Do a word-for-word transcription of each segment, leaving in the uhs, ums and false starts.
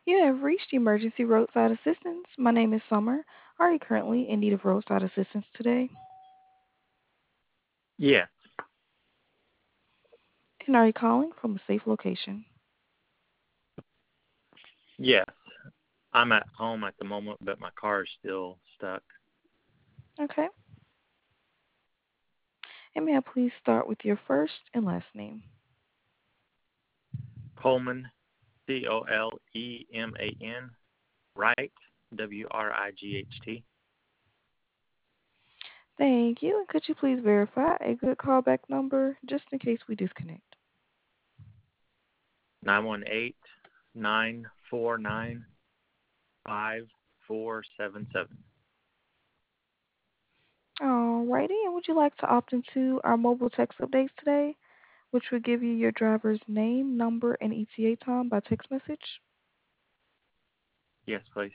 You have reached Emergency Roadside Assistance. My name is Summer. Are you currently in need of roadside assistance today? Yes, And are you calling from a safe location? yes. I'm at home at the moment, but my car is still stuck. Okay. And may I please start with your first and last name? Coleman, C O L E M A N, Wright, W R I G H T, Thank you. And could you please verify a good callback number just in case we disconnect? nine one eight nine four nine five four seven seven. Alrighty. And would you like to opt into our mobile text updates today, which will give you your driver's name, number, and E T A time by text message? Yes, please.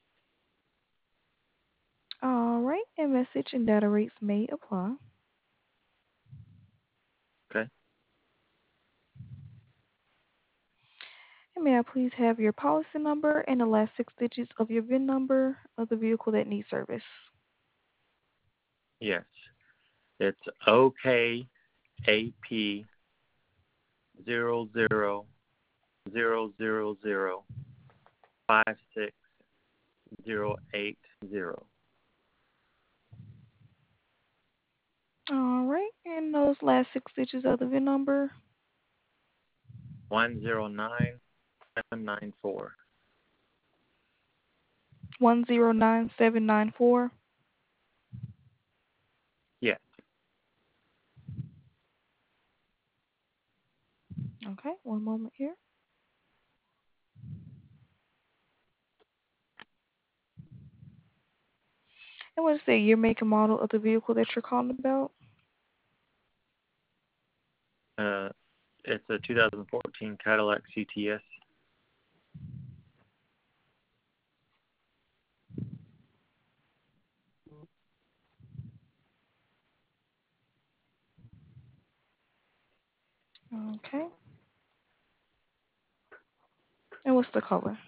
All right. And message and data rates may apply. Okay. And may I please have your policy number and the last six digits of your V I N number of the vehicle that needs service? Yes. It's O K A P zero zero zero zero zero five six zero eight zero. All right. And those last six digits of the V I N number? One zero nine seven nine four. one zero nine seven nine four. Yes. Okay. One moment here. And what is the year, make, and model of the vehicle that you're calling about? Uh, it's a two thousand fourteen Cadillac C T S. Okay. And what's the color?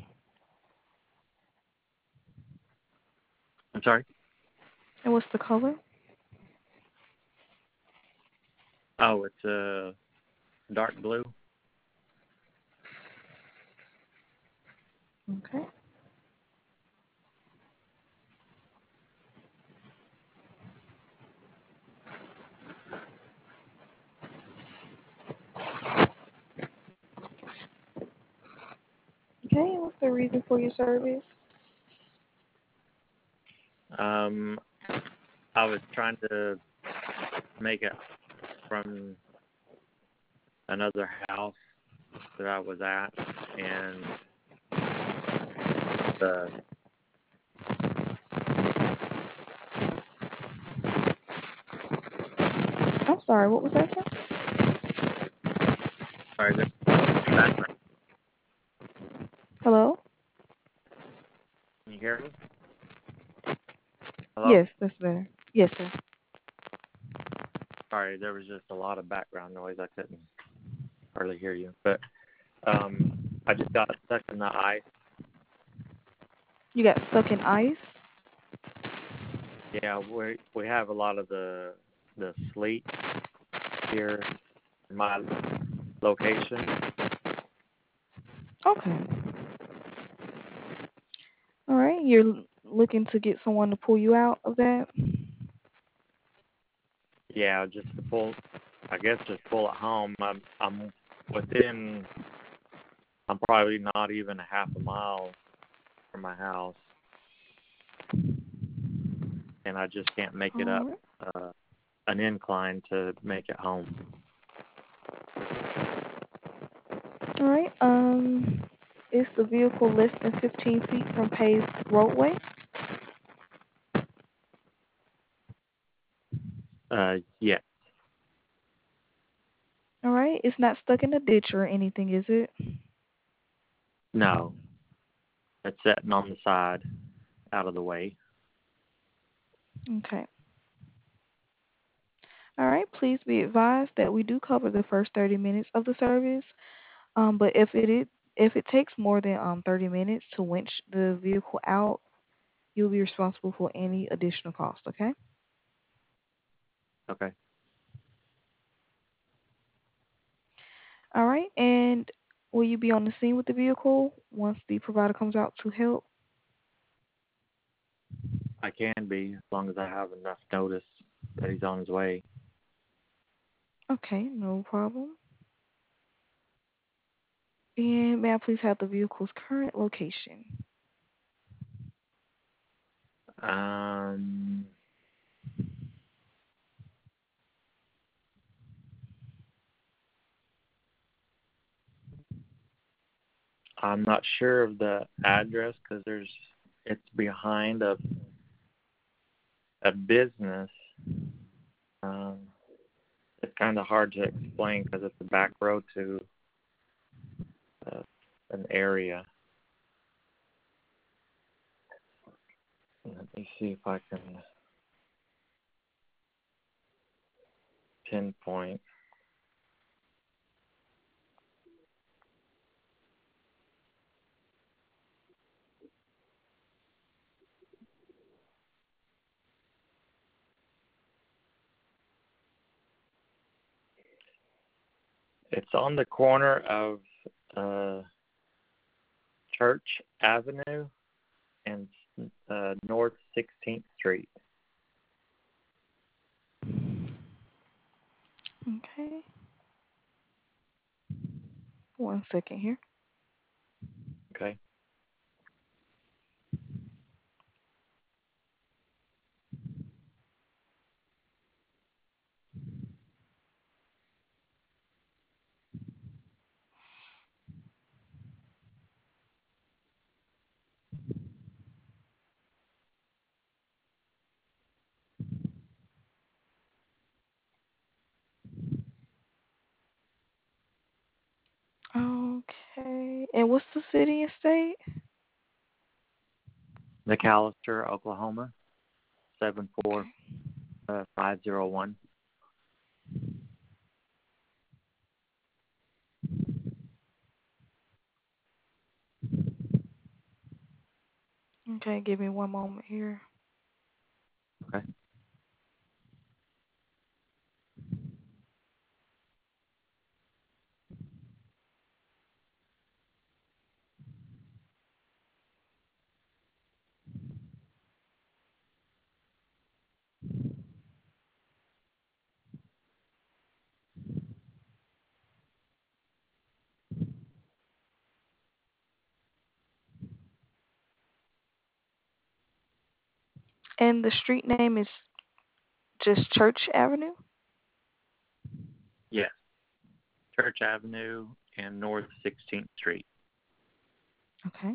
I'm sorry. And what's the color? Oh, it's a dark blue. Okay. Okay. And what's the reason for your service? Um, I was trying to make it from another house that I was at, and the I'm sorry. What was that, sir? sorry, the background. Hello? Can you hear me? Hello? Yes, that's better. Yes, sir. Sorry, there was just a lot of background noise. I couldn't hardly hear you. But um, I just got stuck in the ice. You got stuck in ice? Yeah, we we have a lot of the the sleet here in my location. Okay. All right. You're l- looking to get someone to pull you out of that? Yeah, just to pull. I guess just pull it home. I'm I'm within. I'm probably not even a half a mile from my house, and I just can't make it All up right. uh, an incline to make it home. All right. Um, is the vehicle less than fifteen feet from paved roadway? Uh, yeah, All right. It's not stuck in a ditch or anything, is it? no, it's sitting on the side, out of the way. Okay. All right. Please be advised that we do cover the first thirty minutes of the service. Um, but if it is If it takes more than um thirty minutes to winch the vehicle out, you'll be responsible for any additional cost, okay? Okay. All right. And will you be on the scene with the vehicle once the provider comes out to help? I can be as long as I have enough notice that he's on his way. Okay, no problem. And may I please have the vehicle's current location? Um, I'm not sure of the address because there's it's behind a a business. Um, it's kind of hard to explain because it's a back road to uh, an area. Let me see if I can pinpoint. It's on the corner of uh, Church Avenue and uh, North sixteenth Street. Okay. One second here. Okay. Okay. And what's the city and state? McAllister, Oklahoma, seven four Okay. five zero one. Okay, give me one moment here. Okay. And the street name is just Church Avenue? Yes. Church Avenue and North sixteenth Street. Okay.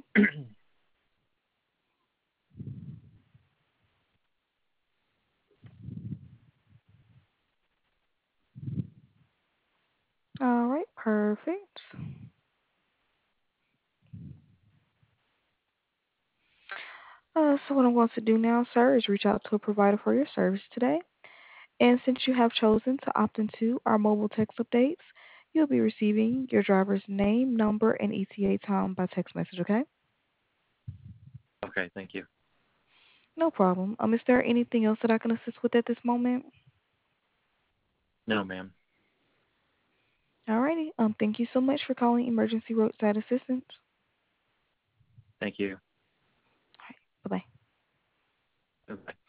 All right, perfect. Uh, so what I'm going to do now, sir, is reach out to a provider for your service today. And since you have chosen to opt into our mobile text updates, you'll be receiving your driver's name, number, and E T A time by text message, okay? Okay, thank you. No problem. Um, is there anything else that I can assist with at this moment? No, ma'am. Alrighty. Um, thank you so much for calling Emergency Roadside Assistance. Thank you. All right. Bye-bye. Bye.